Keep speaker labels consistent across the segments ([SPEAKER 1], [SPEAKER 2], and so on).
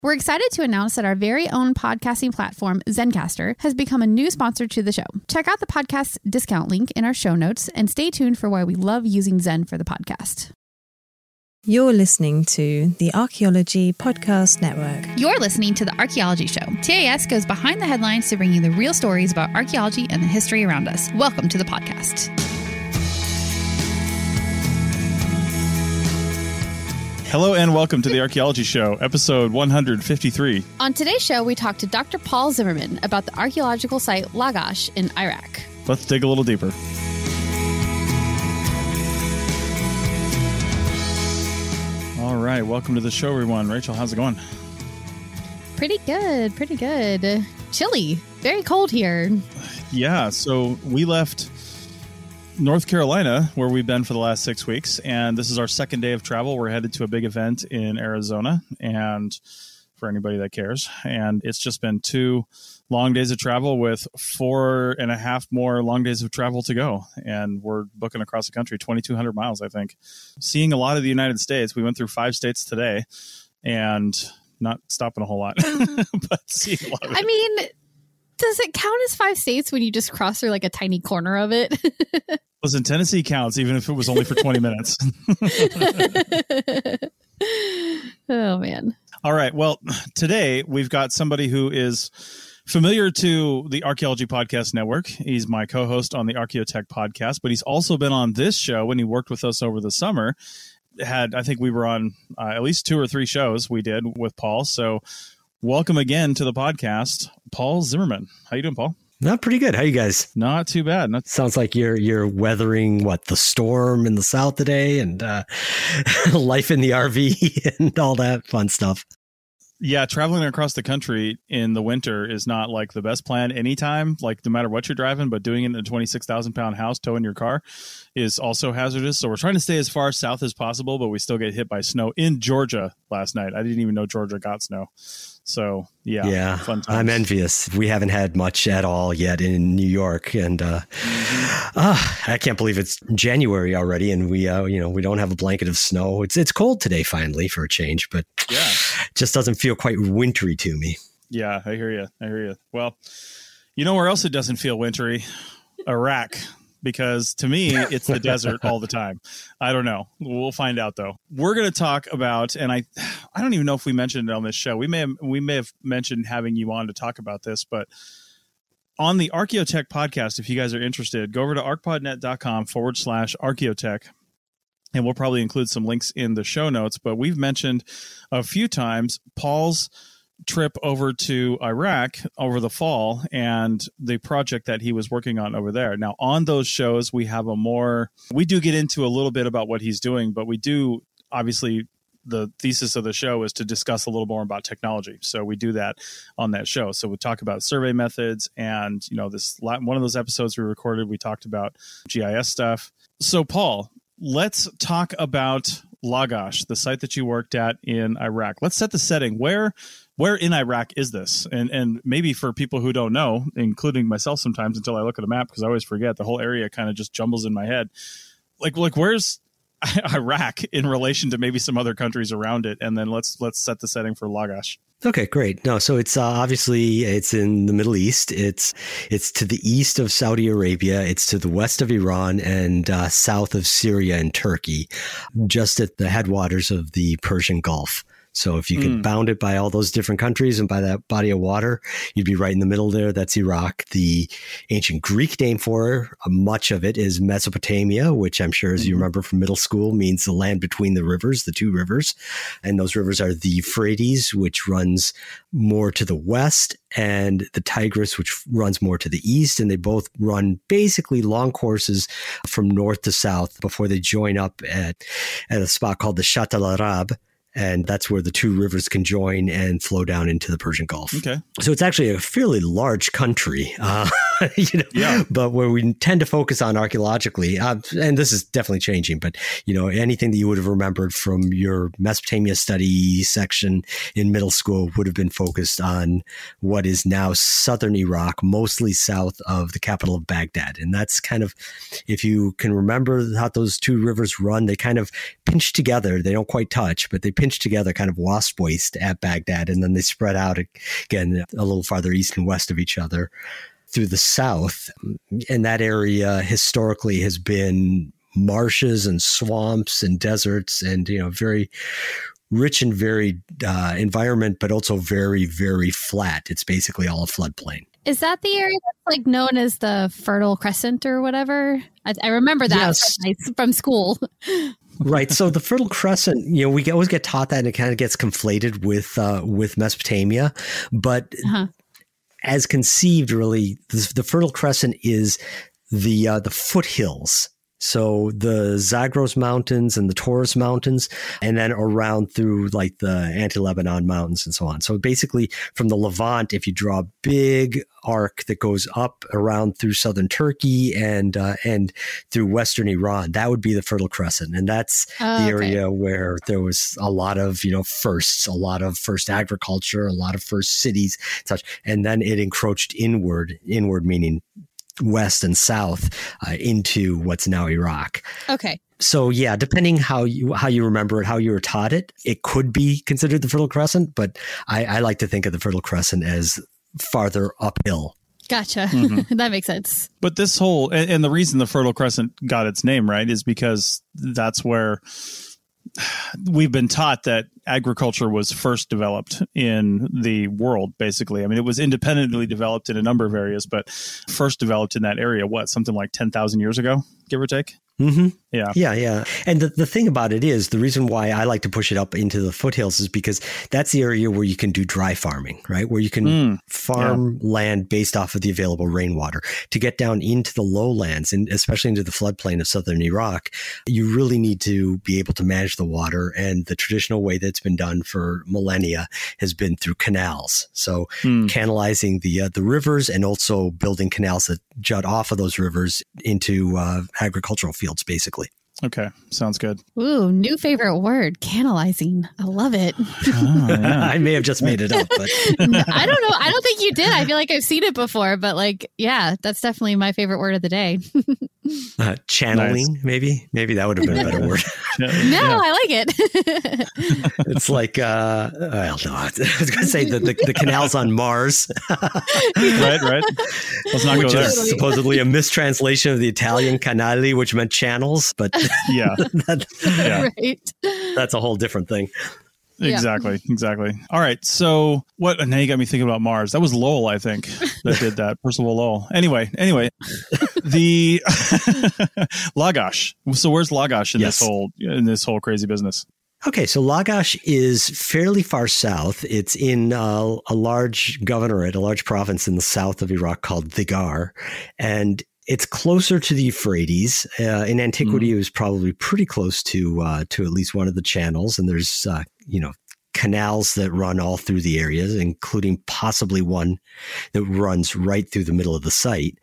[SPEAKER 1] We're excited to announce that our very own podcasting platform, Zencastr, has become a new sponsor to the show. Check out the podcast discount link in our show notes and stay tuned for why we love using Zen for the podcast.
[SPEAKER 2] You're listening to the Archaeology Podcast Network.
[SPEAKER 1] You're listening to The Archaeology Show. TAS goes behind the headlines to bring you the real stories about archaeology and the history around us. Welcome to the podcast.
[SPEAKER 3] Hello and welcome to The Archaeology Show, episode 153.
[SPEAKER 1] On today's show, we talk to Dr. Paul Zimmerman about the archaeological site Lagash in Iraq.
[SPEAKER 3] Let's dig a little deeper. All right, welcome to the show, everyone. Rachel, how's it going?
[SPEAKER 1] Pretty good, pretty good. Chilly, very cold here.
[SPEAKER 3] Yeah, so we left North Carolina, where we've been for the last 6 weeks, and this is our second day of travel. We're headed to a big event in Arizona, and for anybody that cares, and it's just been 2 long days of travel with 4.5 more long days of travel to go, and we're booking across the country, 2,200 miles, I think. Seeing a lot of the United States. We went through 5 states today, and not stopping a whole lot, but seeing a lot of it.
[SPEAKER 1] I mean, does it count as 5 states when you just cross through like a tiny corner of it?
[SPEAKER 3] Listen, Tennessee counts, even if it was only for 20 minutes.
[SPEAKER 1] Oh, man.
[SPEAKER 3] All right. Well, today we've got somebody who is familiar to the Archaeology Podcast Network. He's my co-host on the Archaeotech podcast, but he's also been on this show when he worked with us over the summer. I think we were on at least 2 or 3 shows we did with Paul. So welcome again to the podcast, Paul Zimmerman. How you doing, Paul?
[SPEAKER 4] Not pretty good. How you guys?
[SPEAKER 3] Not too bad.
[SPEAKER 4] Sounds like you're weathering the storm in the south today and life in the RV and all that fun stuff.
[SPEAKER 3] Yeah, traveling across the country in the winter is not like the best plan anytime, like no matter what you're driving, but doing it in a 26,000 pound house, towing your car is also hazardous. So we're trying to stay as far south as possible, but we still get hit by snow in Georgia last night. I didn't even know Georgia got snow. So yeah, fun times.
[SPEAKER 4] I'm envious. We haven't had much at all yet in New York, and I can't believe it's January already, and we don't have a blanket of snow. It's cold today finally for a change, but
[SPEAKER 3] yeah,
[SPEAKER 4] it just doesn't feel quite wintry to me.
[SPEAKER 3] Yeah, I hear you. Well, you know where else it doesn't feel wintry? Iraq. Because to me, it's the desert all the time. I don't know. We'll find out, though. We're going to talk about, and I don't even know if we mentioned it on this show. We may have mentioned having you on to talk about this, but on the Archaeotech podcast, if you guys are interested, go over to archpodnet.com/Archaeotech, and we'll probably include some links in the show notes. But we've mentioned a few times Paul's trip over to Iraq over the fall and the project that he was working on over there. Now, on those shows, we do get into a little bit about what he's doing, but we do, obviously, the thesis of the show is to discuss a little more about technology. So we do that on that show. So we talk about survey methods, and, one of those episodes we recorded, we talked about GIS stuff. So Paul, let's talk about Lagash, the site that you worked at in Iraq. Let's set the setting. Where in Iraq is this? And maybe for people who don't know, including myself sometimes until I look at a map, because I always forget, the whole area kind of just jumbles in my head. Like where's Iraq in relation to maybe some other countries around it? And then let's set the setting for Lagash.
[SPEAKER 4] Okay, great. No, so it's obviously it's in the Middle East. It's to the east of Saudi Arabia. It's to the west of Iran and south of Syria and Turkey, just at the headwaters of the Persian Gulf. So if you could bound it by all those different countries and by that body of water, you'd be right in the middle there. That's Iraq. The ancient Greek name for much of it is Mesopotamia, which I'm sure, as you remember from middle school, means the land between the rivers, the 2 rivers. And those rivers are the Euphrates, which runs more to the west, and the Tigris, which runs more to the east. And they both run basically long courses from north to south before they join up at a spot called the Shatt al-Arab. And that's where the 2 rivers can join and flow down into the Persian Gulf. Okay. So it's actually a fairly large country, but where we tend to focus on archaeologically, and this is definitely changing, but, anything that you would have remembered from your Mesopotamia study section in middle school would have been focused on what is now southern Iraq, mostly south of the capital of Baghdad. And that's kind of, if you can remember how those 2 rivers run, they kind of pinch together. They don't quite touch, but they pinch pinched together, kind of wasp waist at Baghdad, and then they spread out again a little farther east and west of each other through the south. And that area historically has been marshes and swamps and deserts and, very rich and varied environment, but also very, very flat. It's basically all a floodplain.
[SPEAKER 1] Is that the area that's like known as the Fertile Crescent or whatever? I remember that from school.
[SPEAKER 4] Right. So the Fertile Crescent, we always get taught that, and it kind of gets conflated with Mesopotamia. But as conceived, really, the Fertile Crescent is the foothills. So the Zagros Mountains and the Taurus Mountains, and then around through like the Anti-Lebanon Mountains and so on. So basically from the Levant, if you draw a big arc that goes up around through southern Turkey and through western Iran, that would be the Fertile Crescent. And that's the area where there was a lot of, firsts, a lot of first agriculture, a lot of first cities, such. And then it encroached inward meaning west and south into what's now Iraq.
[SPEAKER 1] Okay.
[SPEAKER 4] So yeah, depending how you remember it, how you were taught it, it could be considered the Fertile Crescent, but I like to think of the Fertile Crescent as farther uphill.
[SPEAKER 1] Gotcha. That makes sense.
[SPEAKER 3] But this whole, and the reason the Fertile Crescent got its name, right, is because that's where we've been taught that agriculture was first developed in the world, basically. I mean, it was independently developed in a number of areas, but first developed in that area, something like 10,000 years ago, give or take?
[SPEAKER 4] Mm-hmm.
[SPEAKER 3] Yeah.
[SPEAKER 4] Yeah. And the thing about it is, the reason why I like to push it up into the foothills is because that's the area where you can do dry farming, right? Where you can farm land based off of the available rainwater. To get down into the lowlands, and especially into the floodplain of southern Iraq, you really need to be able to manage the water. And the traditional way that's been done for millennia has been through canals. So canalizing the rivers, and also building canals that jut off of those rivers into agricultural fields, basically.
[SPEAKER 3] Okay. Sounds good.
[SPEAKER 1] Ooh, new favorite word, canalizing. I love it.
[SPEAKER 3] Oh, yeah.
[SPEAKER 4] I may have just made it up, but
[SPEAKER 1] I don't know. I don't think you did. I feel like I've seen it before, but that's definitely my favorite word of the day.
[SPEAKER 4] Channeling, nice. Maybe that would have been a better word.
[SPEAKER 1] I like it.
[SPEAKER 4] It's like, well, no, I was going to say the canals on Mars.
[SPEAKER 3] Right. Let's not
[SPEAKER 4] which
[SPEAKER 3] go there.
[SPEAKER 4] is supposedly a mistranslation of the Italian canali, which meant channels, but
[SPEAKER 1] Right.
[SPEAKER 4] That's a whole different thing.
[SPEAKER 3] Exactly. All right. So now you got me thinking about Mars. That was Lowell, I think, that did that. Percival Lowell. Anyway, the Lagash. So where's Lagash in this whole crazy business?
[SPEAKER 4] Okay, so Lagash is fairly far south. It's in a large governorate, a large province in the south of Iraq called Dhigar, and it's closer to the Euphrates. In antiquity, it was probably pretty close to at least one of the channels, and there's canals that run all through the areas, including possibly one that runs right through the middle of the site.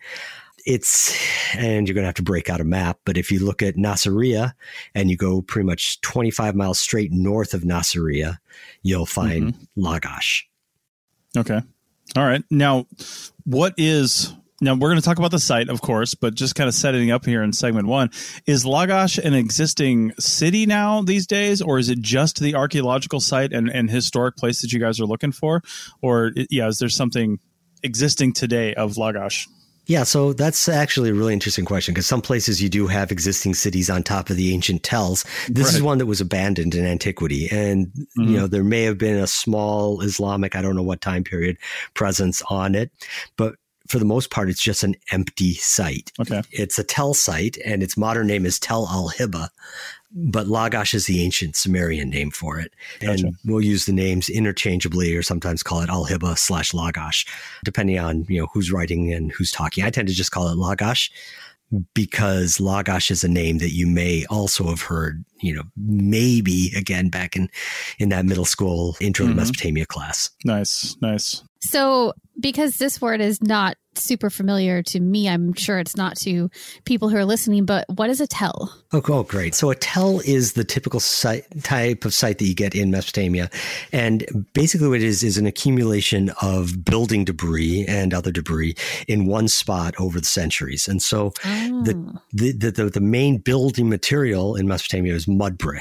[SPEAKER 4] And you're going to have to break out a map, but if you look at Nasiriyah and you go pretty much 25 miles straight north of Nasiriyah, you'll find Lagash.
[SPEAKER 3] Okay. All right. Now, we're going to talk about the site, of course, but just kind of setting up here in segment one. Is Lagash an existing city now these days, or is it just the archaeological site and historic place that you guys are looking for? Or, is there something existing today of Lagash?
[SPEAKER 4] Yeah, so that's actually a really interesting question, because some places you do have existing cities on top of the ancient tells. This is one that was abandoned in antiquity. And, there may have been a small Islamic, I don't know what time period, presence on it. But for the most part, it's just an empty site.
[SPEAKER 3] Okay.
[SPEAKER 4] It's a tell site, and its modern name is Tel al-Hiba. But Lagash is the ancient Sumerian name for it.
[SPEAKER 3] Gotcha.
[SPEAKER 4] And we'll use the names interchangeably, or sometimes call it Al-Hiba / Lagash, depending on, who's writing and who's talking. I tend to just call it Lagash, because Lagash is a name that you may also have heard, maybe again back in that middle school intro to Mesopotamia class.
[SPEAKER 3] Nice.
[SPEAKER 1] So because this word is not super familiar to me, I'm sure it's not to people who are listening, but what is a tell?
[SPEAKER 4] Oh, great. So a tell is the typical type of site that you get in Mesopotamia. And basically what it is an accumulation of building debris and other debris in one spot over the centuries. And so the main building material in Mesopotamia is mud brick.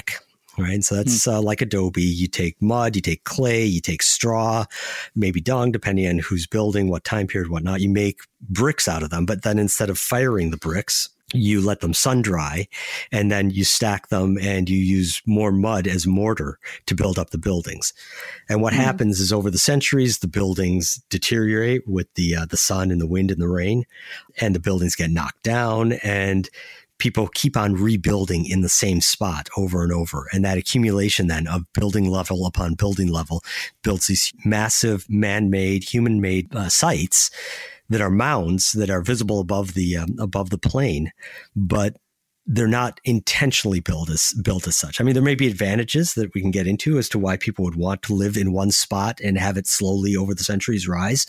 [SPEAKER 4] Right. So that's like adobe. You take mud, you take clay, you take straw, maybe dung, depending on who's building, what time period, whatnot. You make bricks out of them. But then instead of firing the bricks, you let them sun dry, and then you stack them and you use more mud as mortar to build up the buildings. And what happens is over the centuries, the buildings deteriorate with the sun and the wind and the rain, and the buildings get knocked down, and people keep on rebuilding in the same spot over and over. And that accumulation then of building level upon building level builds these massive man-made, human-made sites that are mounds that are visible above the plain, but they're not intentionally built as such. I mean, there may be advantages that we can get into as to why people would want to live in one spot and have it slowly over the centuries rise.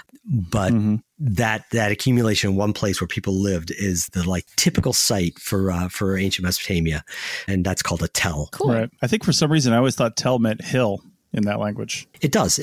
[SPEAKER 4] But that accumulation in one place where people lived is the like typical site for ancient Mesopotamia, and that's called a tell.
[SPEAKER 1] Cool.
[SPEAKER 3] Right. I think for some reason I always thought tell meant hill in that language.
[SPEAKER 4] It does.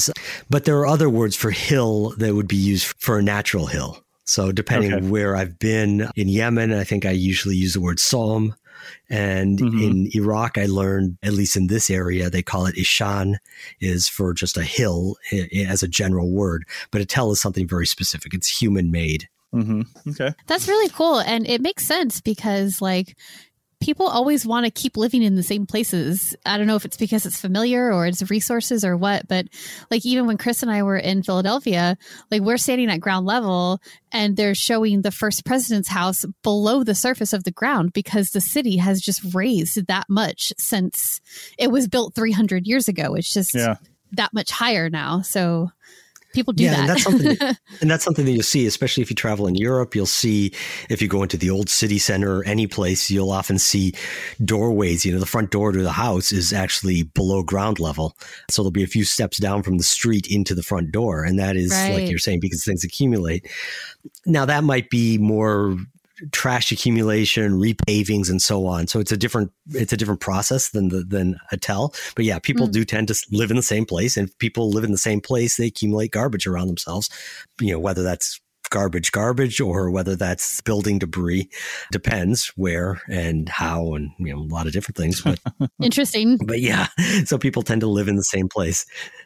[SPEAKER 4] But there are other words for hill that would be used for a natural hill. So depending where I've been in Yemen, I think I usually use the word Som. And in Iraq, I learned, at least in this area, they call it Ishan, is for just a hill as a general word. But a tell is something very specific. It's human made.
[SPEAKER 3] Okay.
[SPEAKER 1] That's really cool. And it makes sense because like people always want to keep living in the same places. I don't know if it's because it's familiar or it's resources or what, but like even when Chris and I were in Philadelphia, like we're standing at ground level and they're showing the first president's house below the surface of the ground because the city has just raised that much since it was built 300 years ago. It's just that much higher now. So people do that.
[SPEAKER 4] And that's something that you'll see, especially if you travel in Europe. You'll see if you go into the old city center or any place, you'll often see doorways. You know, the front door to the house is actually below ground level. So there'll be a few steps down from the street into the front door. And that is like you're saying, because things accumulate. Now that might be more trash accumulation, repavings, and so on. So it's a different process than a tell. But yeah, people do tend to live in the same place, and if people live in the same place, they accumulate garbage around themselves. You know, whether that's garbage, or whether that's building debris, depends where and how, and you know, a lot of different things. But
[SPEAKER 1] interesting.
[SPEAKER 4] But yeah, so people tend to live in the same place.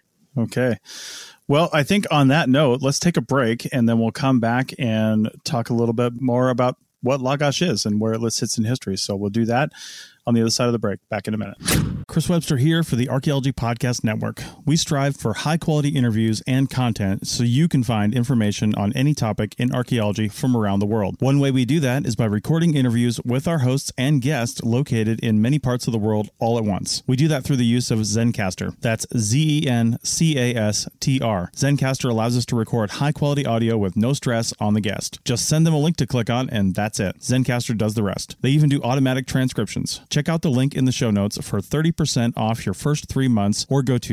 [SPEAKER 3] Okay. Well, I think on that note, let's take a break and then we'll come back and talk a little bit more about what Lagash is and where it sits in history. So we'll do that on the other side of the break. Back in a minute. Chris Webster here for the Archaeology Podcast Network. We strive for high-quality interviews and content so you can find information on any topic in archaeology from around the world. One way we do that is by recording interviews with our hosts and guests located in many parts of the world all at once. We do that through the use of Zencastr. That's Zencastr. Zencastr allows us to record high-quality audio with no stress on the guest. Just send them a link to click on, and that's it. Zencastr does the rest. They even do automatic transcriptions. Check out the link in the show notes for 30% off your first 3 months, or go to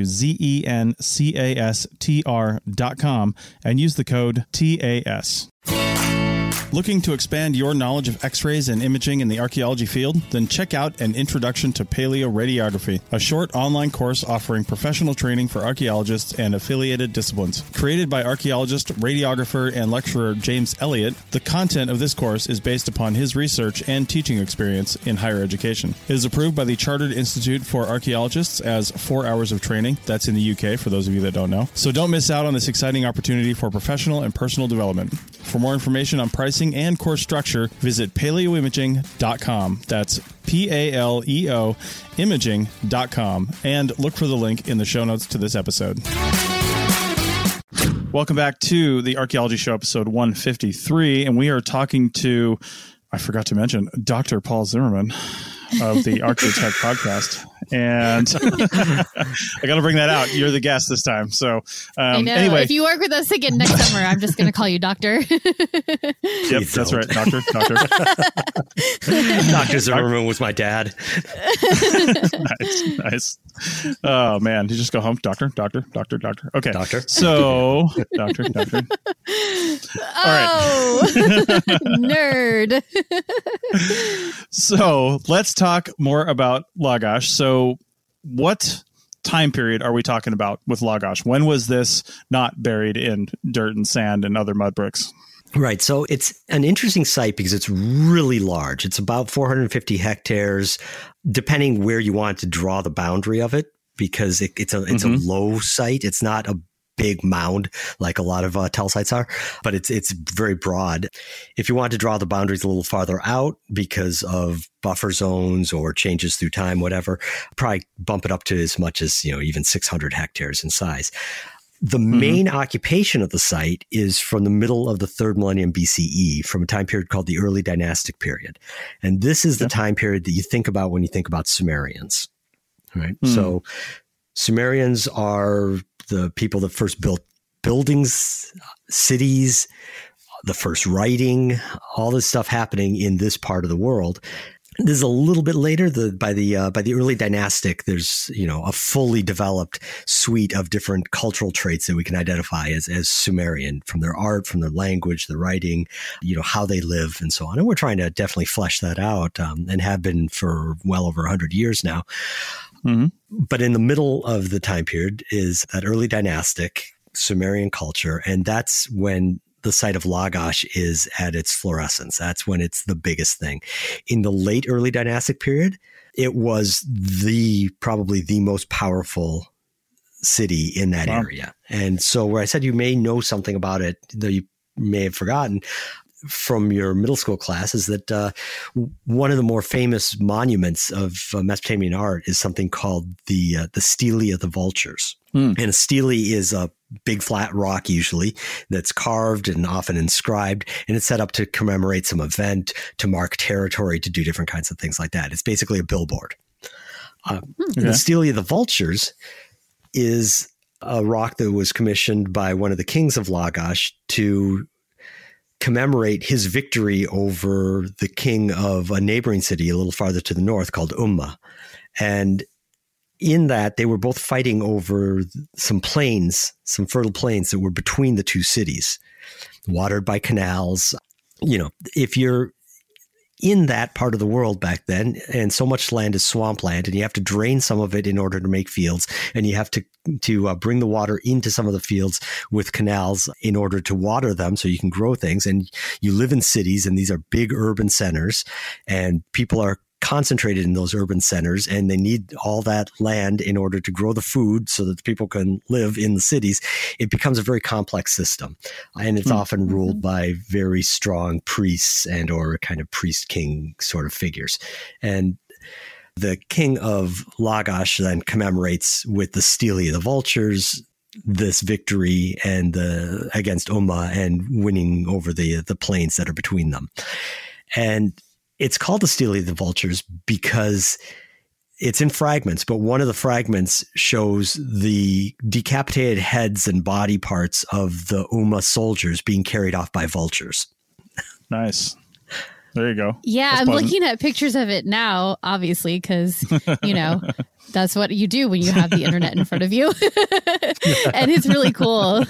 [SPEAKER 3] zencastr.com and use the code TAS. Looking to expand your knowledge of X-rays and imaging in the archaeology field? Then check out An Introduction to Paleoradiography, a short online course offering professional training for archaeologists and affiliated disciplines. Created by archaeologist, radiographer, and lecturer James Elliott, the content of this course is based upon his research and teaching experience in higher education. It is approved by the Chartered Institute for Archaeologists as 4 hours of training. That's in the UK, for those of you that don't know. So don't miss out on this exciting opportunity for professional and personal development. For more information on pricing and course structure, visit paleoimaging.com. That's PALEO imaging.com, and look for the link in the show notes to this episode. Welcome back to the Archaeology Show, episode 153, and we are talking to, I forgot to mention, Dr. Paul Zimmerman of the Archaeotech podcast. And I got to bring that out. You're the guest this time. So
[SPEAKER 1] I know.
[SPEAKER 3] Anyway.
[SPEAKER 1] If you work with us again next summer, I'm just going to call you doctor.
[SPEAKER 3] Yep, that's right. Doctor.
[SPEAKER 4] Dr. Zimmerman was my dad.
[SPEAKER 3] Nice. Oh, man. You just go home. Doctor. Okay.
[SPEAKER 4] Doctor.
[SPEAKER 3] So, doctor.
[SPEAKER 1] Oh,
[SPEAKER 3] All right.
[SPEAKER 1] Nerd.
[SPEAKER 3] So let's talk more about Lagash. So what time period are we talking about with Lagash? When was this not buried in dirt and sand and other mud bricks?
[SPEAKER 4] Right. So it's an interesting site because it's really large. It's about 450 hectares, depending where you want to draw the boundary of it, because it's a low site. It's not a big mound like a lot of tell sites are, but it's very broad. If you want to draw the boundaries a little farther out because of buffer zones or changes through time, whatever, probably bump it up to as much as, even 600 hectares in size. The main occupation of the site is from the middle of the 3rd millennium BCE, from a time period called the Early Dynastic Period. And this is the time period that you think about when you think about Sumerians, right? So Sumerians are the people that first built buildings, cities, the first writing, all this stuff happening in this part of the world. This is a little bit later. By the early dynastic, there's a fully developed suite of different cultural traits that we can identify as Sumerian, from their art, from their language, their writing, how they live, and so on. And we're trying to definitely flesh that out, and have been for well over 100 years now. But in the middle of the time period is that early dynastic Sumerian culture, and that's when the site of Lagash is at its florescence. That's when it's the biggest thing. In the late early dynastic period, it was probably the most powerful city in that area. And so where I said you may know something about it that you may have forgotten from your middle school class is that one of the more famous monuments of Mesopotamian art is something called the Stele of the Vultures. And a stele is a big flat rock usually that's carved and often inscribed, and it's set up to commemorate some event, to mark territory, to do different kinds of things like that. It's basically a billboard. The Stele of the Vultures is a rock that was commissioned by one of the kings of Lagash to commemorate his victory over the king of a neighboring city a little farther to the north called Umma. And in that, they were both fighting over some plains, some fertile plains that were between the two cities, watered by canals. If you're in that part of the world back then, and so much land is swampland, and you have to drain some of it in order to make fields, and you have to bring the water into some of the fields with canals in order to water them so you can grow things. And you live in cities, and these are big urban centers, and people are concentrated in those urban centers, and they need all that land in order to grow the food so that the people can live in the cities. It becomes a very complex system, and it's often ruled by very strong priests and or kind of priest-king sort of figures. And the king of Lagash then commemorates with the Stele of the Vultures this victory and against Umma and winning over the plains that are between them. And it's called the Stele of the Vultures because it's in fragments, but one of the fragments shows the decapitated heads and body parts of the Umma soldiers being carried off by vultures.
[SPEAKER 3] Nice. There you go.
[SPEAKER 1] Yeah,
[SPEAKER 3] That's
[SPEAKER 1] I'm
[SPEAKER 3] pleasant.
[SPEAKER 1] looking at pictures of it now, obviously, because, that's what you do when you have the internet in front of you. And it's really cool.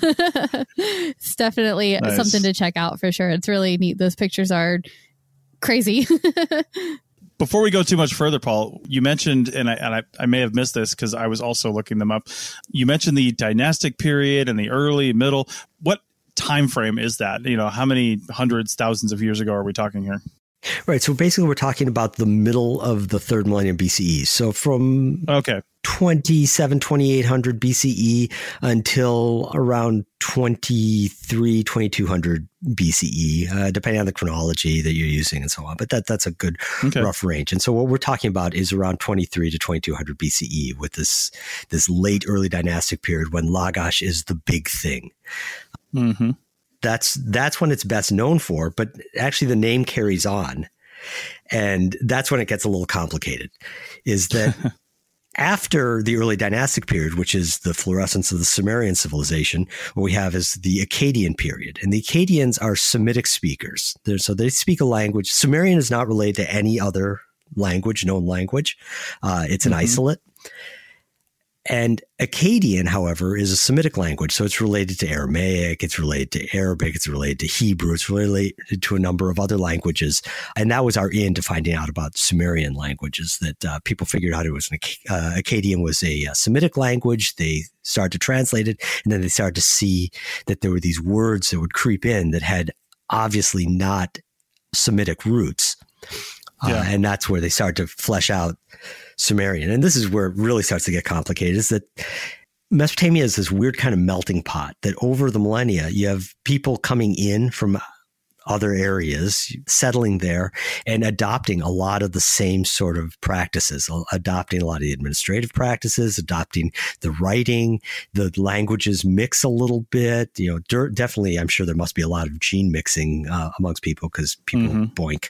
[SPEAKER 1] It's definitely something to check out for sure. It's really neat. Those pictures are crazy.
[SPEAKER 3] Before we go too much further, Paul, you mentioned, and I may have missed this because I was also looking them up. You mentioned the dynastic period and the early, middle. What time frame is that? How many hundreds, thousands of years ago are we talking here?
[SPEAKER 4] Right. So basically, we're talking about the middle of the 3rd millennium BCE. So from 2800 BCE until around 2200 BCE, depending on the chronology that you're using and so on. But that's a good rough range. And so what we're talking about is around 23 to 2200 BCE with this late early dynastic period when Lagash is the big thing. Mm-hmm. That's when it's best known for, but actually the name carries on. And that's when it gets a little complicated, is that after the early dynastic period, which is the florescence of the Sumerian civilization, what we have is the Akkadian period. And the Akkadians are Semitic speakers. So they speak a language. Sumerian is not related to any other language, known language. It's an isolate. And Akkadian, however, is a Semitic language. So it's related to Aramaic, it's related to Arabic, it's related to Hebrew, it's related to a number of other languages. And that was our in to finding out about Sumerian languages, that people figured out it was Akkadian was a Semitic language. They started to translate it, and then they started to see that there were these words that would creep in that had obviously not Semitic roots. And that's where they start to flesh out Sumerian. And this is where it really starts to get complicated, is that Mesopotamia is this weird kind of melting pot that over the millennia, you have people coming in from other areas, settling there and adopting a lot of the same sort of practices, adopting a lot of the administrative practices, adopting the writing, the languages mix a little bit, definitely, I'm sure there must be a lot of gene mixing amongst people because people boink.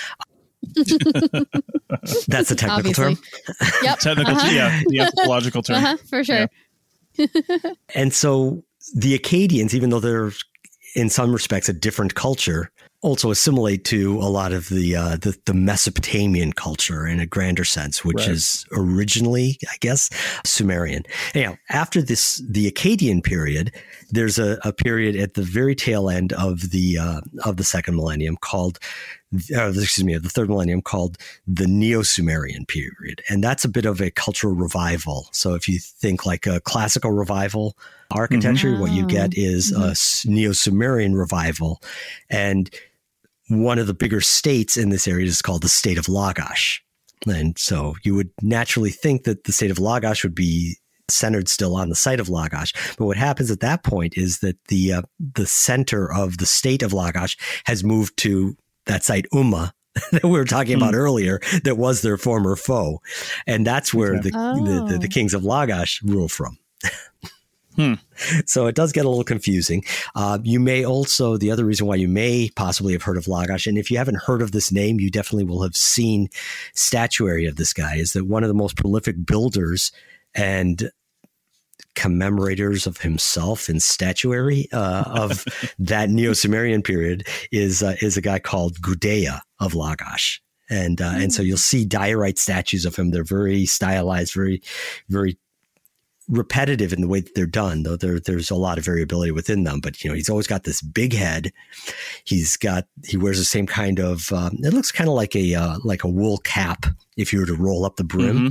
[SPEAKER 4] That's a technical term.
[SPEAKER 1] Yep.
[SPEAKER 3] Technical, the anthropological term.
[SPEAKER 1] For sure.
[SPEAKER 4] Yeah. And so the Akkadians, even though they're in some respects a different culture, also assimilate to a lot of the Mesopotamian culture in a grander sense, which is originally, I guess, Sumerian. Anyhow, after the Akkadian period, there's a period at the very tail end of the second millennium the third millennium called the Neo-Sumerian period. And that's a bit of a cultural revival. So if you think like a classical revival architecture, what you get is a Neo-Sumerian revival. And one of the bigger states in this area is called the state of Lagash. And so you would naturally think that the state of Lagash would be centered still on the site of Lagash. But what happens at that point is that the center of the state of Lagash has moved to that site Umma that we were talking about earlier, that was their former foe. And that's where the kings of Lagash rule from. So it does get a little confusing. You may also, the other reason why you may possibly have heard of Lagash, and if you haven't heard of this name, you definitely will have seen statuary of this guy, is that one of the most prolific builders and commemorators of himself in statuary of that Neo-Sumerian period is a guy called Gudea of Lagash. And so you'll see diorite statues of him. They're very stylized, very, very repetitive in the way that they're done, though there's a lot of variability within them. But, he's always got this big head. He wears the same kind of, it looks kind of like a wool cap if you were to roll up the brim.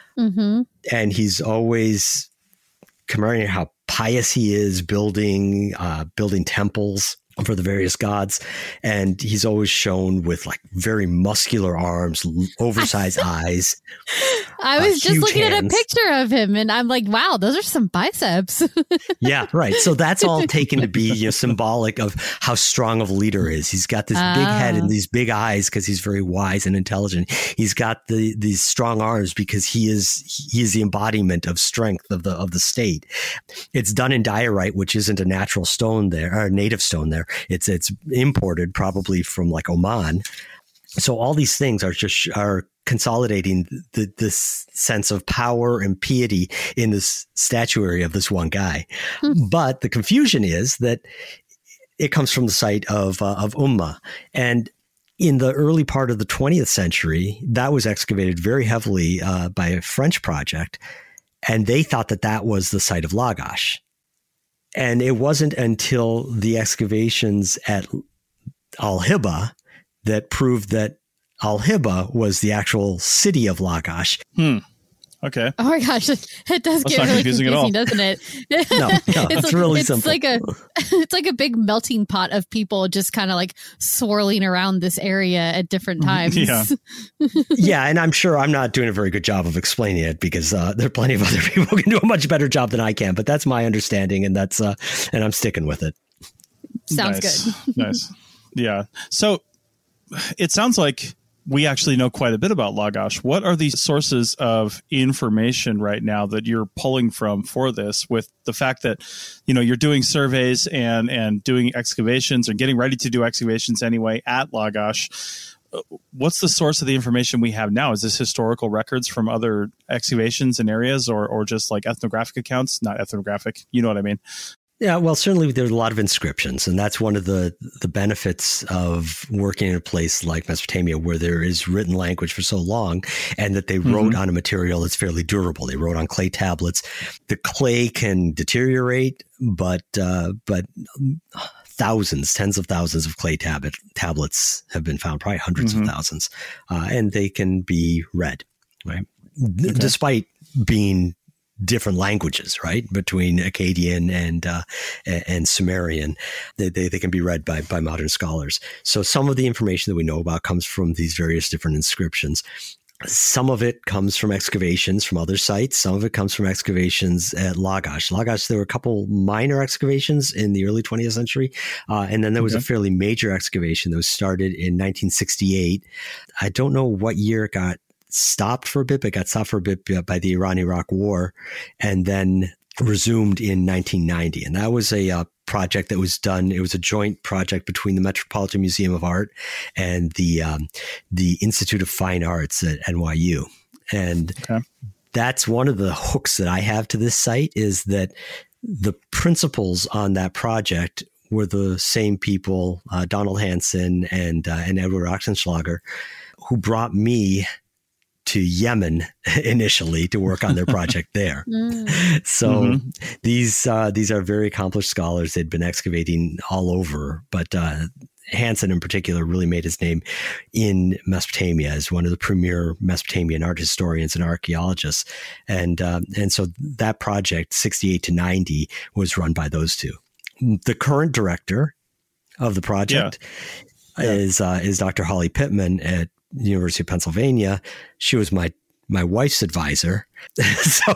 [SPEAKER 4] And he's always commemorating how pious he is, building temples for the various gods. And he's always shown with like very muscular arms, oversized eyes.
[SPEAKER 1] I was just looking
[SPEAKER 4] hands.
[SPEAKER 1] at a picture of him and I'm like, wow, those are some biceps.
[SPEAKER 4] Yeah, right. So that's all taken to be symbolic of how strong of a leader is. He's got this big head and these big eyes because he's very wise and intelligent. He's got these strong arms because he is the embodiment of strength of the state. It's done in diorite, which isn't a natural stone there, or a native stone there. It's imported probably from like Oman. So all these things are consolidating this sense of power and piety in this statuary of this one guy. But the confusion is that it comes from the site of Umma. And in the early part of the 20th century, that was excavated very heavily by a French project. And they thought that was the site of Lagash. And it wasn't until the excavations at Al-Hibba that proved that Al-Hibba was the actual city of Lagash.
[SPEAKER 3] Okay.
[SPEAKER 1] Oh my gosh, it does get really confusing, doesn't it?
[SPEAKER 4] No, it's really simple.
[SPEAKER 1] It's like a big melting pot of people just kind of like swirling around this area at different times.
[SPEAKER 4] Yeah, and I'm sure I'm not doing a very good job of explaining it because there are plenty of other people who can do a much better job than I can. But that's my understanding, and and I'm sticking with it.
[SPEAKER 1] Sounds good.
[SPEAKER 3] Nice. Yeah. So it sounds like we actually know quite a bit about Lagash. What are the sources of information right now that you're pulling from for this, with the fact that, you're doing surveys and doing excavations or getting ready to do excavations anyway at Lagash? What's the source of the information we have now? Is this historical records from other excavations in areas or just like ethnographic accounts? Not ethnographic. You know what I mean?
[SPEAKER 4] Yeah, well, certainly there's a lot of inscriptions, and that's one of the benefits of working in a place like Mesopotamia where there is written language for so long, and that they wrote on a material that's fairly durable. They wrote on clay tablets. The clay can deteriorate, but thousands, tens of thousands of clay tablets have been found, probably hundreds of thousands, and they can be read, right? Okay. Despite being different languages, right? Between Akkadian and Sumerian, they can be read by modern scholars. So some of the information that we know about comes from these various different inscriptions. Some of it comes from excavations from other sites. Some of it comes from excavations at Lagash. Lagash, there were a couple minor excavations in the early 20th century. And then there was a fairly major excavation that was started in 1968. I don't know what year it got stopped for a bit, but it got stopped for a bit by the Iran-Iraq War and then resumed in 1990. And that was a project that was done. It was a joint project between the Metropolitan Museum of Art and the Institute of Fine Arts at NYU. And that's one of the hooks that I have to this site, is that the principals on that project were the same people, Donald Hansen and Edward Oxenschlager, who brought me to Yemen initially to work on their project there. So these are very accomplished scholars. They'd been excavating all over, but Hansen in particular really made his name in Mesopotamia as one of the premier Mesopotamian art historians and archaeologists. And so that project, 68 to 90, was run by those two. The current director of the project is Dr. Holly Pittman at University of Pennsylvania. She was my wife's advisor. So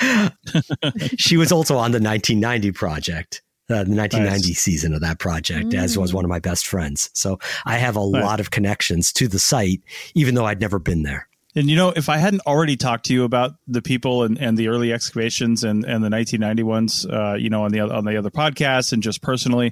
[SPEAKER 4] she was also on the 1990 project, the 1990 season of that project, as was one of my best friends. So I have a lot of connections to the site, even though I'd never been there.
[SPEAKER 3] And, if I hadn't already talked to you about the people and the early excavations and the 1990 ones, on the other podcasts and just personally,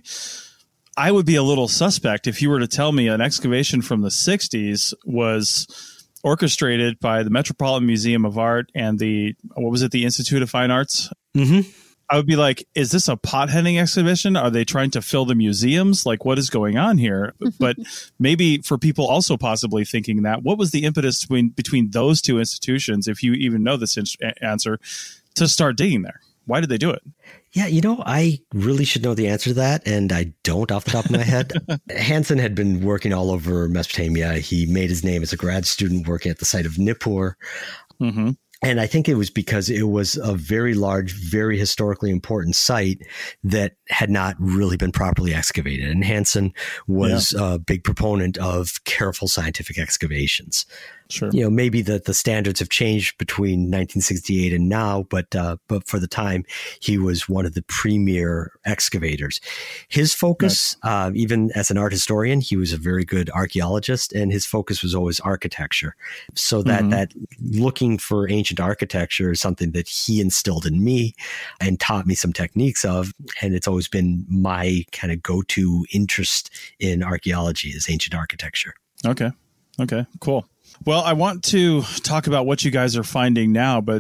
[SPEAKER 3] I would be a little suspect if you were to tell me an excavation from the 60s was orchestrated by the Metropolitan Museum of Art and the Institute of Fine Arts. Mm-hmm. I would be like, is this a potheading exhibition? Are they trying to fill the museums? Like, what is going on here? But maybe for people also possibly thinking that, what was the impetus between those two institutions, if you even know this answer, to start digging there? Why did they do it?
[SPEAKER 4] Yeah, I really should know the answer to that, and I don't off the top of my head. Hansen had been working all over Mesopotamia. He made his name as a grad student working at the site of Nippur. Mm-hmm. And I think it was because it was a very large, very historically important site that had not really been properly excavated. And Hansen was a big proponent of careful scientific excavations. Sure. Maybe the standards have changed between 1968 and now, but for the time, he was one of the premier excavators. His focus, even as an art historian, he was a very good archaeologist, and his focus was always architecture. So that looking for ancient architecture is something that he instilled in me and taught me some techniques of. And it's always been my kind of go-to interest in archaeology is ancient architecture.
[SPEAKER 3] Okay, cool. Well, I want to talk about what you guys are finding now, but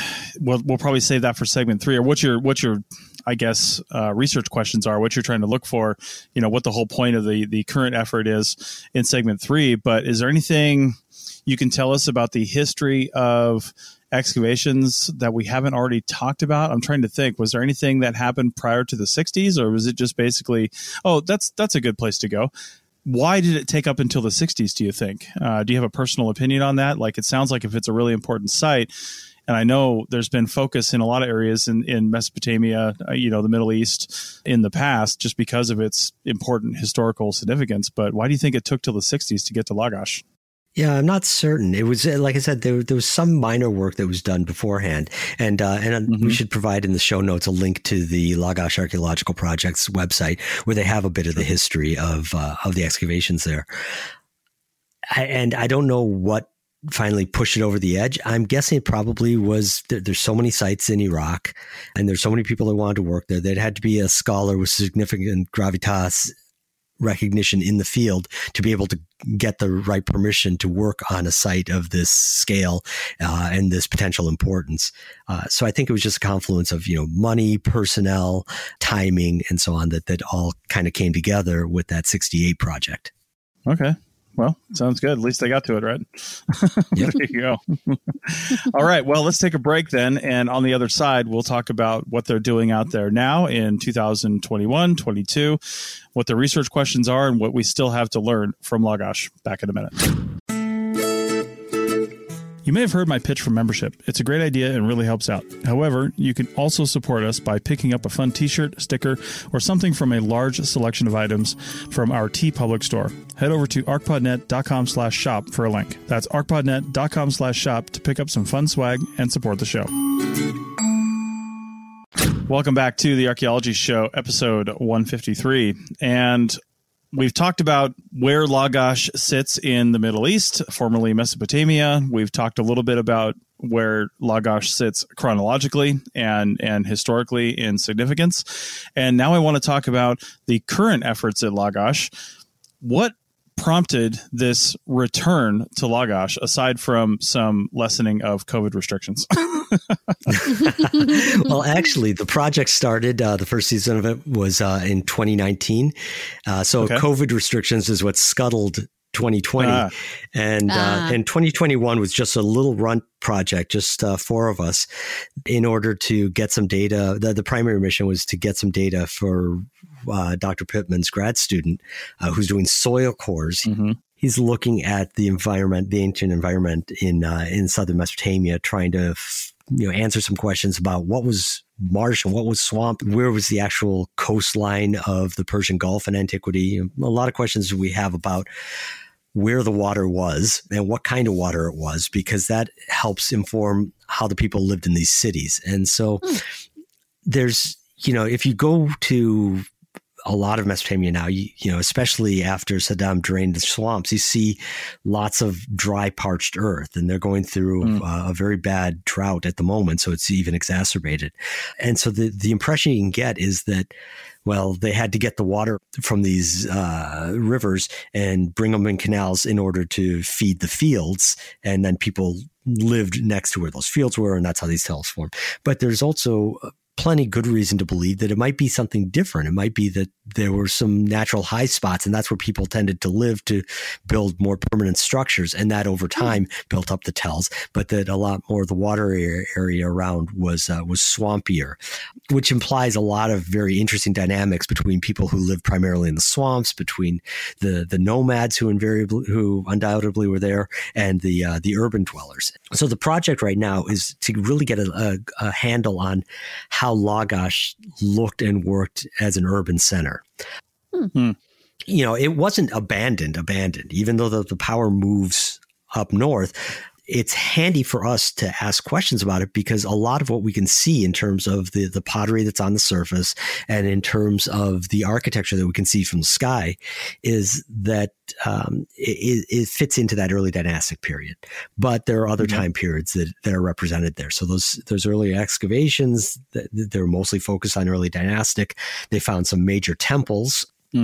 [SPEAKER 3] we'll probably save that for segment 3, or what your I guess, research questions are, what you're trying to look for, what the whole point of the current effort is in segment 3. But is there anything you can tell us about the history of excavations that we haven't already talked about? I'm trying to think. Was there anything that happened prior to the 60s, or was it just basically, that's a good place to go? Why did it take up until the 60s, do you think? Do you have a personal opinion on that? Like, it sounds like if it's a really important site, and I know there's been focus in a lot of areas in Mesopotamia, the Middle East in the past, just because of its important historical significance. But why do you think it took till the 60s to get to Lagash?
[SPEAKER 4] Yeah, I'm not certain. It was, like I said, there was some minor work that was done beforehand. And we should provide in the show notes a link to the Lagash Archaeological Project's website, where they have a bit of the history of the excavations there. And I don't know what finally pushed it over the edge. I'm guessing it probably was, there's so many sites in Iraq, and there's so many people that wanted to work there. There had to be a scholar with significant gravitas recognition in the field to be able to get the right permission to work on a site of this scale and this potential importance. So I think it was just a confluence of, money, personnel, timing, and so on that all kind of came together with that 68 project.
[SPEAKER 3] Okay. Well, sounds good. At least I got to it, right?
[SPEAKER 4] Yep.
[SPEAKER 3] There you go. All right. Well, let's take a break then. And on the other side, we'll talk about what they're doing out there now in 2021, 22, what the research questions are, and what we still have to learn from Lagash. Back in a minute. You may have heard my pitch for membership. It's a great idea and really helps out. However, you can also support us by picking up a fun t-shirt, sticker, or something from a large selection of items from our TeePublic store. Head over to arcpodnet.com/shop for a link. That's arcpodnet.com/shop to pick up some fun swag and support the show. Welcome back to the Archaeology Show, episode 153. And we've talked about where Lagash sits in the Middle East, formerly Mesopotamia. We've talked a little bit about where Lagash sits chronologically and historically in significance. And now I want to talk about the current efforts at Lagash. What prompted this return to Lagash, aside from some lessening of COVID restrictions?
[SPEAKER 4] Well, actually, the project started, the first season of it was in 2019. COVID restrictions is what scuttled 2020. And 2021 was just a little runt project, just 4 of us, in order to get some data. The primary mission was to get some data for Dr. Pittman's grad student who's doing soil cores. Mm-hmm. He's looking at the environment, the ancient environment in southern Mesopotamia, trying to answer some questions about what was marsh and what was swamp, where was the actual coastline of the Persian Gulf in antiquity. A lot of questions we have about where the water was and what kind of water it was, because that helps inform how the people lived in these cities. And so there's, if you go to a lot of Mesopotamia now, especially after Saddam drained the swamps, you see lots of dry, parched earth, and they're going through a very bad drought at the moment. So it's even exacerbated. And so the impression you can get is that, well, they had to get the water from these rivers and bring them in canals in order to feed the fields. And then people lived next to where those fields were, and that's how these towns formed. But there's also plenty good reason to believe that it might be something different. It might be that there were some natural high spots, and that's where people tended to live to build more permanent structures, and that over time built up the tells, but that a lot more of the water area around was swampier, which implies a lot of very interesting dynamics between people who lived primarily in the swamps, between the nomads who undoubtedly were there, and the urban dwellers. So the project right now is to really get a handle on how Lagash looked and worked as an urban center. It wasn't abandoned, even though the power moves up north. It's handy for us to ask questions about it, because a lot of what we can see in terms of the pottery that's on the surface and in terms of the architecture that we can see from the sky is that it fits into that early dynastic period. But there are other time periods that are represented there. So those early excavations, they're mostly focused on early dynastic. They found some major temples.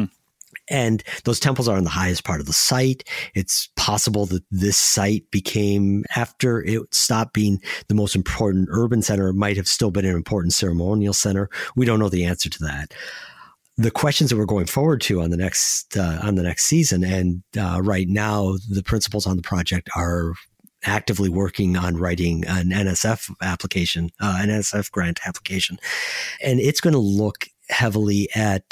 [SPEAKER 4] And those temples are on the highest part of the site. It's possible that this site became, after it stopped being the most important urban center, it might have still been an important ceremonial center. We don't know the answer to that. The questions that we're going forward to on the next season, and right now, the principals on the project are actively working on writing an NSF application, an NSF grant application, and it's going to look heavily at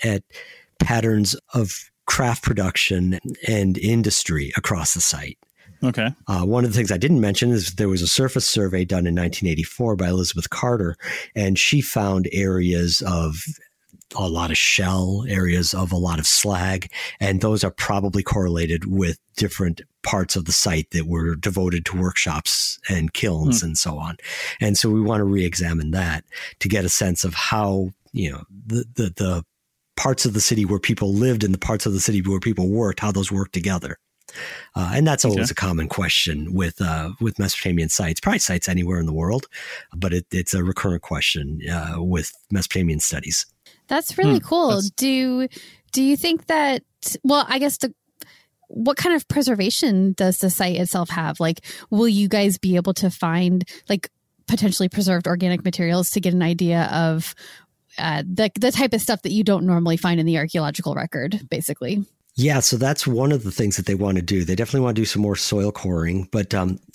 [SPEAKER 4] patterns of craft production and industry across the site.
[SPEAKER 3] Okay.
[SPEAKER 4] One of the things I didn't mention is there was a surface survey done in 1984 by Elizabeth Carter, and she found areas of a lot of shell, areas of a lot of slag, and those are probably correlated with different parts of the site that were devoted to workshops and kilns and so on. And so we want to re-examine that to get a sense of how, the parts of the city where people lived and the parts of the city where people worked, how those work together. And that's always a common question with Mesopotamian sites, probably sites anywhere in the world, but it's a recurrent question with Mesopotamian studies.
[SPEAKER 1] That's really cool. Do you think that, well, I guess what kind of preservation does the site itself have? Like, will you guys be able to find like potentially preserved organic materials to get an idea of the type of stuff that you don't normally find in the archaeological record, basically?
[SPEAKER 4] Yeah, so that's one of the things that they want to do. They definitely want to do some more soil coring, but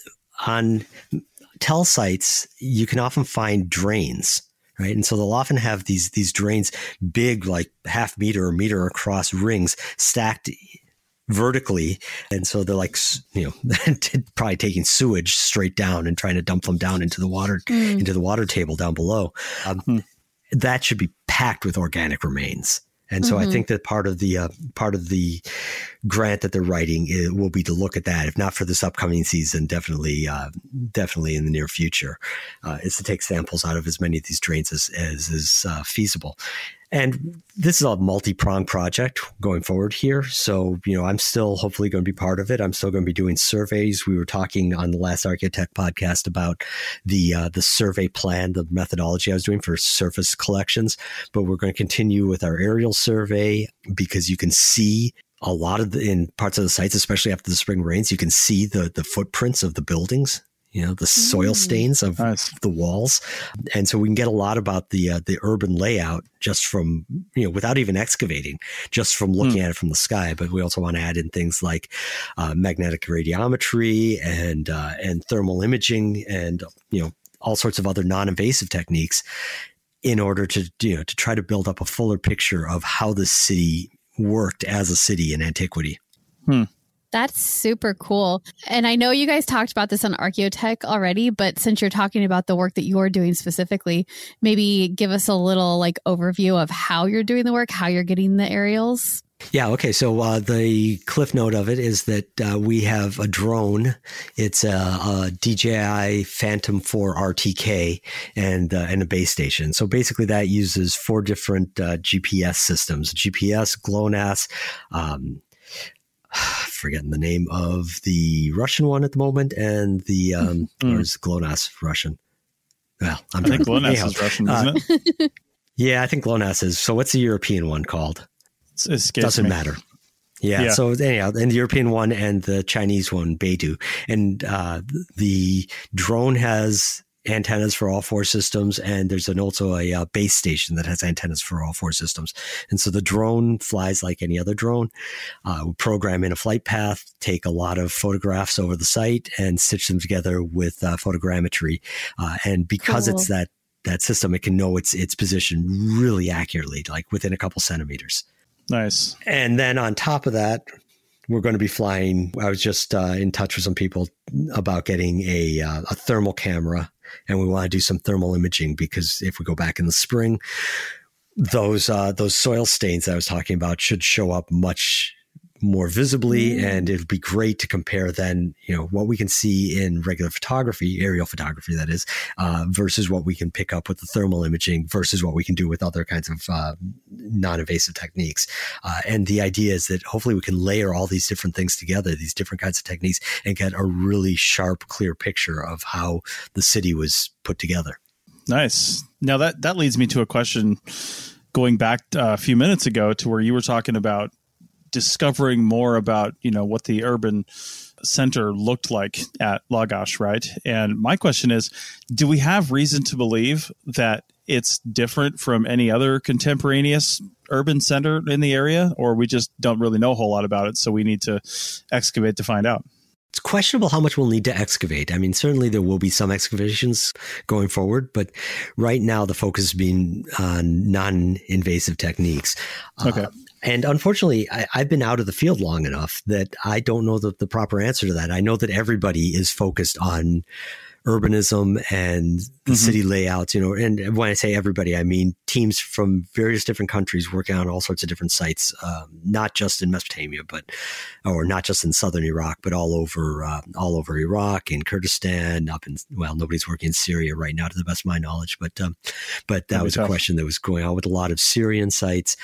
[SPEAKER 4] on tell sites, you can often find drains, right? And so they'll often have these drains, big, like half meter or meter across rings stacked vertically. And so they're like, probably taking sewage straight down and trying to dump them down into the water, into the water table down below. That should be packed with organic remains. And so I think that part of the grant that they're writing will be to look at that. If not for this upcoming season, definitely in the near future, is to take samples out of as many of these drains as is feasible. And this is a multi-pronged project going forward here. So, I'm still hopefully going to be part of it. I'm still going to be doing surveys. We were talking on the last Archaeotech podcast about the survey plan, the methodology I was doing for surface collections. But we're going to continue with our aerial survey because you can see a lot of in parts of the sites, especially after the spring rains, you can see the footprints of the buildings. The soil stains of the walls. And so we can get a lot about the urban layout just from, without even excavating, just from looking at it from the sky. But we also want to add in things like magnetic radiometry and thermal imaging and, all sorts of other non-invasive techniques in order to try to build up a fuller picture of how the city worked as a city in antiquity.
[SPEAKER 1] That's super cool. And I know you guys talked about this on Archaeotech already, but since you're talking about the work that you're doing specifically, maybe give us a little overview of how you're doing the work, how you're getting the aerials.
[SPEAKER 4] Yeah. Okay. So the cliff note of it is that we have a drone. It's a DJI Phantom 4 RTK and a base station. So basically that uses 4 different GPS systems, GPS, GLONASS, forgetting the name of the Russian one at the moment, and the or is GLONASS Russian? Well,
[SPEAKER 3] I think GLONASS is Russian, isn't it?
[SPEAKER 4] Yeah, I think GLONASS is. So what's the European one called?
[SPEAKER 3] It
[SPEAKER 4] doesn't matter. Yeah. So anyhow, and the European one and the Chinese one, Beidou, and the drone has antennas for all 4 systems, and there's also a base station that has antennas for all 4 systems. And so the drone flies like any other drone. We program in a flight path, take a lot of photographs over the site, and stitch them together with photogrammetry. And because it's that system, it can know its position really accurately, like within a couple centimeters.
[SPEAKER 3] Nice.
[SPEAKER 4] And then on top of that, we're going to be flying. I was just in touch with some people about getting a thermal camera. And we want to do some thermal imaging because if we go back in the spring, those soil stains that I was talking about should show up much more visibly. And it'd be great to compare then, what we can see in regular photography, aerial photography, that is, versus what we can pick up with the thermal imaging versus what we can do with other kinds of non-invasive techniques. And the idea is that hopefully we can layer all these different things together, these different kinds of techniques, and get a really sharp, clear picture of how the city was put together.
[SPEAKER 3] Nice. Now that leads me to a question going back a few minutes ago to where you were talking about discovering more about, what the urban center looked like at Lagash, right? And my question is, do we have reason to believe that it's different from any other contemporaneous urban center in the area, or we just don't really know a whole lot about it, so we need to excavate to find out?
[SPEAKER 4] It's questionable how much we'll need to excavate. I mean, certainly there will be some excavations going forward, but right now the focus is being on non-invasive techniques.
[SPEAKER 3] Okay.
[SPEAKER 4] And unfortunately, I've been out of the field long enough that I don't know the proper answer to that. I know that everybody is focused on urbanism and the city layouts, and when I say everybody, I mean teams from various different countries working on all sorts of different sites, not just in Mesopotamia, or not just in southern Iraq, but all over Iraq and Kurdistan, nobody's working in Syria right now to the best of my knowledge, but that was a question that was going on with a lot of Syrian sites.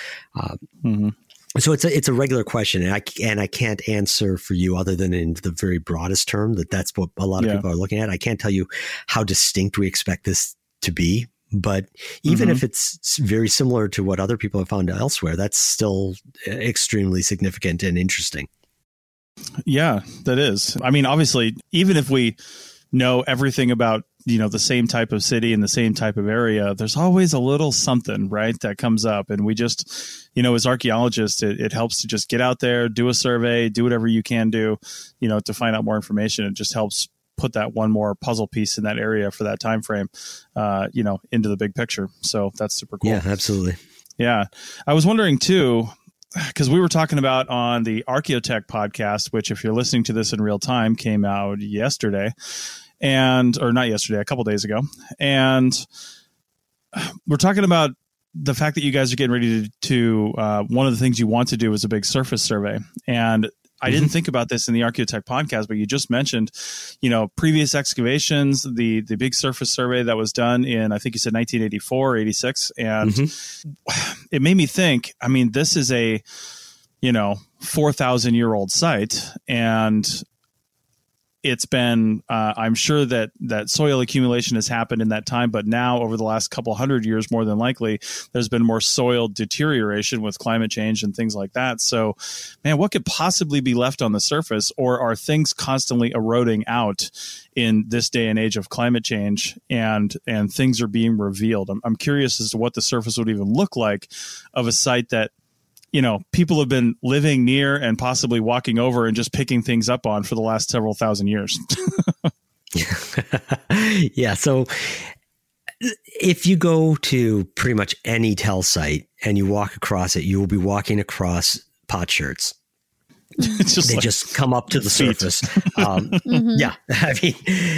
[SPEAKER 4] So it's a regular question, and I can't answer for you other than in the very broadest term that's what a lot of people are looking at. I can't tell you how distinct we expect this to be, but even if it's very similar to what other people have found elsewhere, that's still extremely significant and interesting.
[SPEAKER 3] Yeah, that is. I mean, obviously, even if we know everything about the same type of city and the same type of area, there's always a little something, right, that comes up. And we just, as archaeologists, it helps to just get out there, do a survey, do whatever you can do, to find out more information. It just helps put that one more puzzle piece in that area for that time frame, into the big picture. So that's super cool.
[SPEAKER 4] Yeah, absolutely.
[SPEAKER 3] Yeah. I was wondering too, because we were talking about on the Archaeotech podcast, which if you're listening to this in real time, came out yesterday or not yesterday, a couple days ago. And we're talking about the fact that you guys are getting ready to one of the things you want to do is a big surface survey. And I didn't think about this in the Archaeotech podcast, but you just mentioned, previous excavations, the big surface survey that was done in, I think you said 1984, 86. And it made me think, I mean, this is a, 4,000-year-old site. And it's been, I'm sure that soil accumulation has happened in that time, but now over the last couple hundred years, more than likely, there's been more soil deterioration with climate change and things like that. So, man, what could possibly be left on the surface, or are things constantly eroding out in this day and age of climate change, and things are being revealed? I'm curious as to what the surface would even look like of a site that, people have been living near and possibly walking over and just picking things up on for the last several thousand years.
[SPEAKER 4] Yeah. So if you go to pretty much any tell site and you walk across it, you will be walking across potsherds. They just come up to the surface. Yeah, I mean,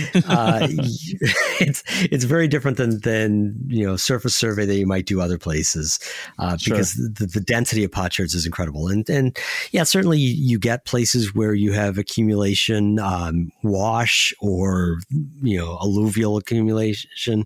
[SPEAKER 4] it's very different than surface survey that you might do other places, because the density of potsherds is incredible. And yeah, certainly you get places where you have accumulation, wash, or alluvial accumulation.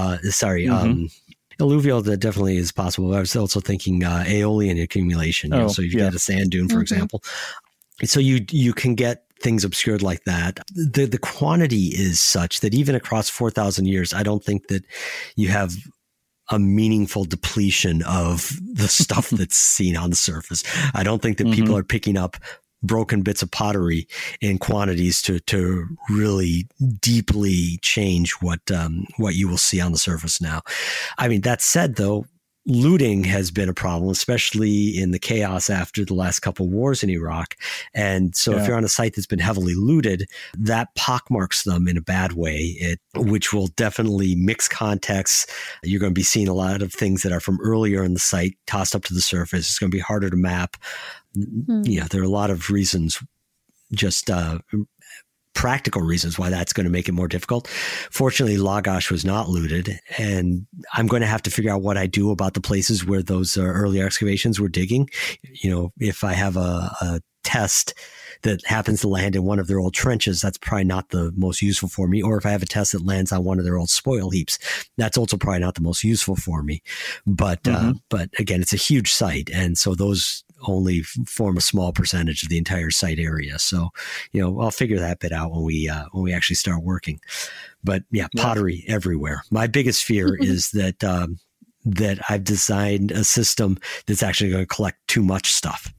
[SPEAKER 4] Alluvial, that definitely is possible. I was also thinking aeolian accumulation. So you get a sand dune, for example. So you can get things obscured like that. The quantity is such that even across 4,000 years, I don't think that you have a meaningful depletion of the stuff that's seen on the surface. I don't think that people are picking up broken bits of pottery in quantities to really deeply change what you will see on the surface now. I mean, that said, though, looting has been a problem, especially in the chaos after the last couple of wars in Iraq. And so if you're on a site that's been heavily looted, that pockmarks them in a bad way, which will definitely mix contexts. You're going to be seeing a lot of things that are from earlier in the site tossed up to the surface. It's going to be harder to map. There are a lot of reasons, just practical reasons why that's going to make it more difficult. Fortunately, Lagash was not looted, and I'm going to have to figure out what I do about the places where those early excavations were digging. If I have a test that happens to land in one of their old trenches, that's probably not the most useful for me. Or if I have a test that lands on one of their old spoil heaps, that's also probably not the most useful for me. But again, it's a huge site, and so those only form a small percentage of the entire site area. So, I'll figure that bit out when we actually start working. But pottery everywhere. My biggest fear is that I've designed a system that's actually going to collect too much stuff.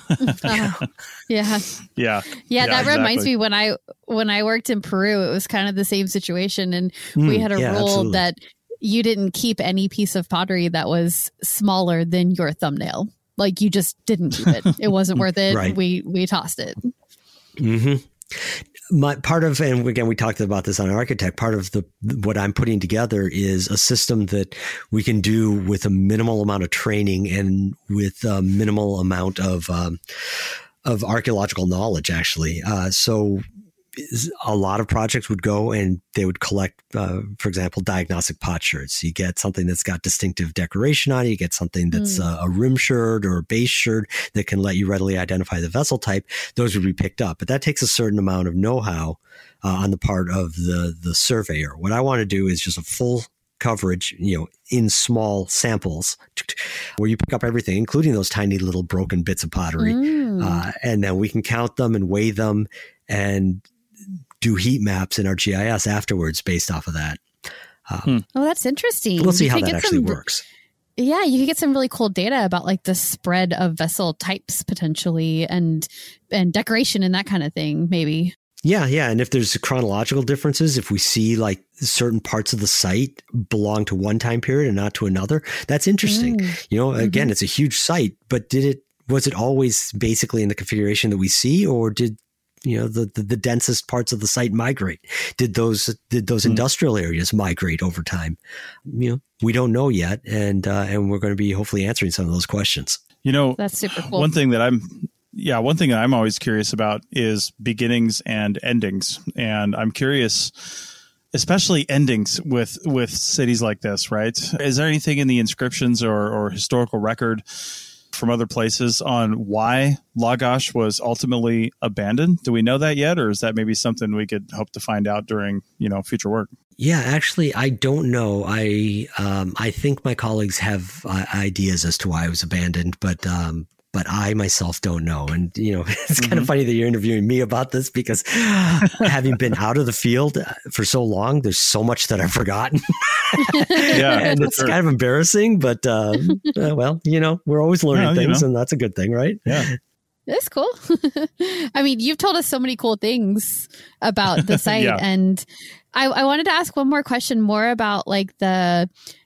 [SPEAKER 1] Yeah, that reminds me when I worked in Peru, it was kind of the same situation, and we had a rule that you didn't keep any piece of pottery that was smaller than your thumbnail. Like, you just didn't keep it. It wasn't worth it. Right. We tossed it.
[SPEAKER 4] And again, we talked about this on Architect. Part of what I'm putting together is a system that we can do with a minimal amount of training and with a minimal amount of archaeological knowledge, actually. So a lot of projects would go and they would collect, for example, diagnostic potsherds. You get something that's got distinctive decoration on it. You get something that's a rim sherd or a base sherd that can let you readily identify the vessel type. Those would be picked up. But that takes a certain amount of know-how on the part of the surveyor. What I want to do is just a full coverage, in small samples where you pick up everything, including those tiny little broken bits of pottery. And then we can count them and weigh them and do heat maps in our GIS afterwards based off of that.
[SPEAKER 1] Oh, that's interesting.
[SPEAKER 4] We'll see how that actually works.
[SPEAKER 1] Yeah, you could get some really cool data about like the spread of vessel types potentially and decoration and that kind of thing, maybe.
[SPEAKER 4] Yeah. And if there's chronological differences, if we see like certain parts of the site belong to one time period and not to another, that's interesting. Again, it's a huge site, but was it always basically in the configuration that we see, or did the densest parts of the site migrate? Did those industrial areas migrate over time? We don't know yet, and we're going to be hopefully answering some of those questions.
[SPEAKER 1] That's super cool.
[SPEAKER 3] One thing that I'm always curious about is beginnings and endings, and I'm curious, especially endings with cities like this, right? Is there anything in the inscriptions or historical record from other places on why Lagash was ultimately abandoned? Do we know that yet, or is that maybe something we could hope to find out during future work?
[SPEAKER 4] Yeah, actually, I don't know. I think my colleagues have ideas as to why it was abandoned, but I myself don't know. And, it's kind of funny that you're interviewing me about this, because having been out of the field for so long, there's so much that I've forgotten. And it's kind of embarrassing, but, we're always learning things, and that's a good thing, right?
[SPEAKER 3] Yeah.
[SPEAKER 1] That's cool. I mean, you've told us so many cool things about the site. And I wanted to ask one more question more about like the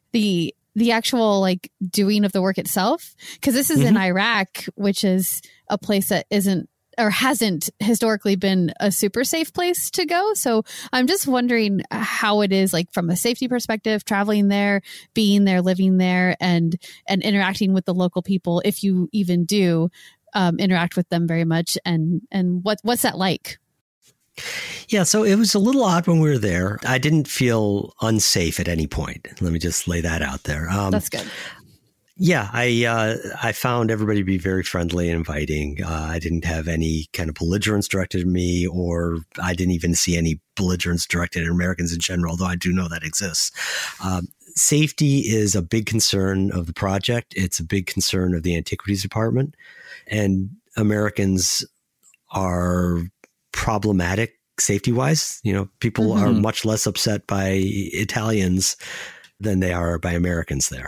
[SPEAKER 1] actual like doing of the work itself, because this is in Iraq, which is a place that isn't or hasn't historically been a super safe place to go. So I'm just wondering how it is, like from a safety perspective, traveling there, being there, living there, and interacting with the local people, if you even do interact with them very much, and what's that like?
[SPEAKER 4] Yeah, so it was a little odd when we were there. I didn't feel unsafe at any point. Let me just lay that out there.
[SPEAKER 1] That's good.
[SPEAKER 4] Yeah, I found everybody to be very friendly and inviting. I didn't have any kind of belligerence directed at me, or I didn't even see any belligerence directed at Americans in general, though I do know that exists. Safety is a big concern of the project. It's a big concern of the Antiquities Department. And Americans are problematic safety-wise. People are much less upset by Italians than they are by Americans there,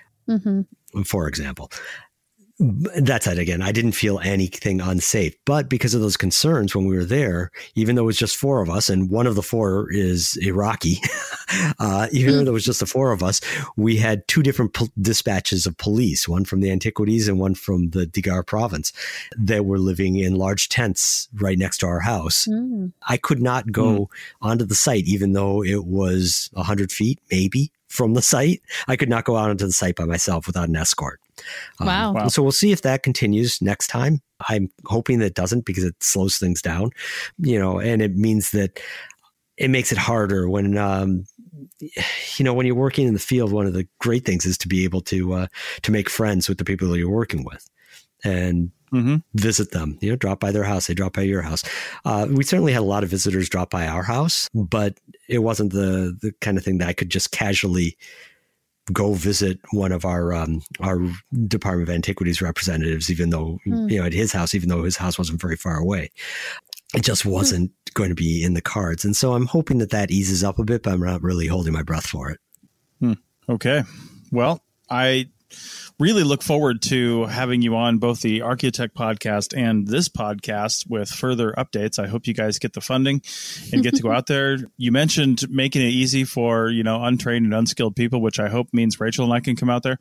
[SPEAKER 4] for example. That's it. Again, I didn't feel anything unsafe, but because of those concerns when we were there, even though it was just 4 of us, and one of the 4 is Iraqi, even though there was just the 4 of us, we had 2 different dispatches of police, one from the Antiquities and one from the Digar province, that were living in large tents right next to our house. I could not go onto the site, even though it was 100 feet, maybe, from the site. I could not go out onto the site by myself without an escort.
[SPEAKER 1] Wow.
[SPEAKER 4] So we'll see if that continues next time. I'm hoping that it doesn't, because it slows things down, and it means that it makes it harder when, when you're working in the field. One of the great things is to be able to make friends with the people that you're working with and visit them, drop by their house. They drop by your house. We certainly had a lot of visitors drop by our house, but it wasn't the kind of thing that I could just casually go visit one of our Department of Antiquities representatives, even though, at his house, even though his house wasn't very far away. It just wasn't going to be in the cards. And so I'm hoping that eases up a bit, but I'm not really holding my breath for it.
[SPEAKER 3] Okay. Well, I really look forward to having you on both the Archaeotech podcast and this podcast with further updates. I hope you guys get the funding and get to go out there. You mentioned making it easy for, untrained and unskilled people, which I hope means Rachel and I can come out there.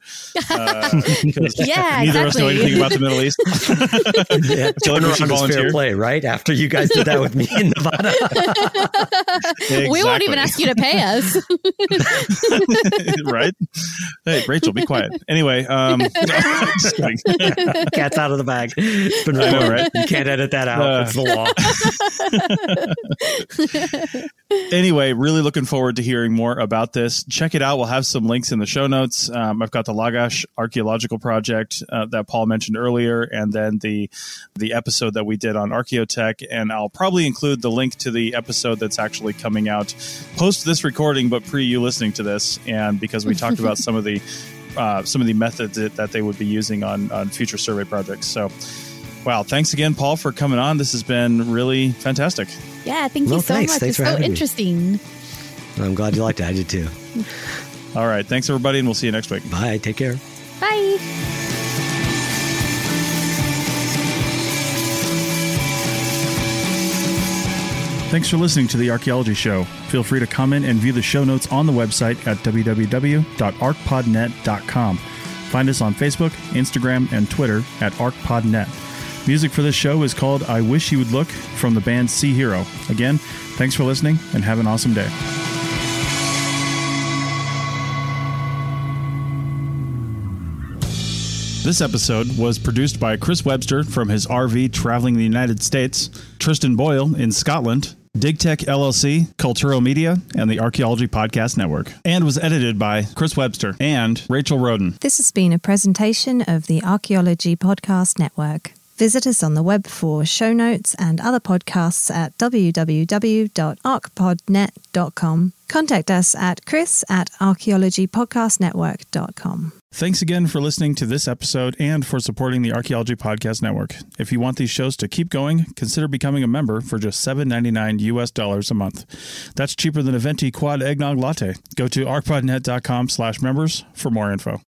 [SPEAKER 3] Neither of us know anything about the Middle East.
[SPEAKER 4] Fair play, right? After you guys did that with me in Nevada.
[SPEAKER 3] Exactly.
[SPEAKER 1] We won't even ask you to pay us.
[SPEAKER 3] Right? Hey, Rachel, be quiet. Anyway, just kidding.
[SPEAKER 4] Cat's out of the bag. It's been right? You can't edit that out. It's the law.
[SPEAKER 3] Anyway, really looking forward to hearing more about this. Check it out. We'll have some links in the show notes. I've got the Lagash Archaeological Project that Paul mentioned earlier, and then the episode that we did on Archaeotech. And I'll probably include the link to the episode that's actually coming out post this recording, but pre you listening to this. And because we talked about some of the methods that they would be using on future survey projects. So, wow. Thanks again, Paul, for coming on. This has been really fantastic.
[SPEAKER 1] Yeah, thank you so much. It's so interesting.
[SPEAKER 4] I'm glad you liked it. I did too.
[SPEAKER 3] All right. Thanks, everybody, and we'll see you next week.
[SPEAKER 4] Bye. Take care.
[SPEAKER 1] Bye.
[SPEAKER 3] Thanks for listening to The Archaeology Show. Feel free to comment and view the show notes on the website at www.arcpodnet.com. Find us on Facebook, Instagram, and Twitter at ArcPodNet. Music for this show is called I Wish You Would Look from the band Sea Hero. Again, thanks for listening and have an awesome day. This episode was produced by Chris Webster from his RV traveling the United States, Tristan Boyle in Scotland, DigTech LLC, Culturo Media, and the Archaeology Podcast Network, and was edited by Chris Webster and Rachel Roden.
[SPEAKER 2] This has been a presentation of the Archaeology Podcast Network. Visit us on the web for show notes and other podcasts at www.archpodnet.com. Contact us at chris@archaeologypodcastnetwork.com.
[SPEAKER 3] Thanks again for listening to this episode and for supporting the Archaeology Podcast Network. If you want these shows to keep going, consider becoming a member for just $7.99 US a month. That's cheaper than a venti quad eggnog latte. Go to archpodnet.com/members for more info.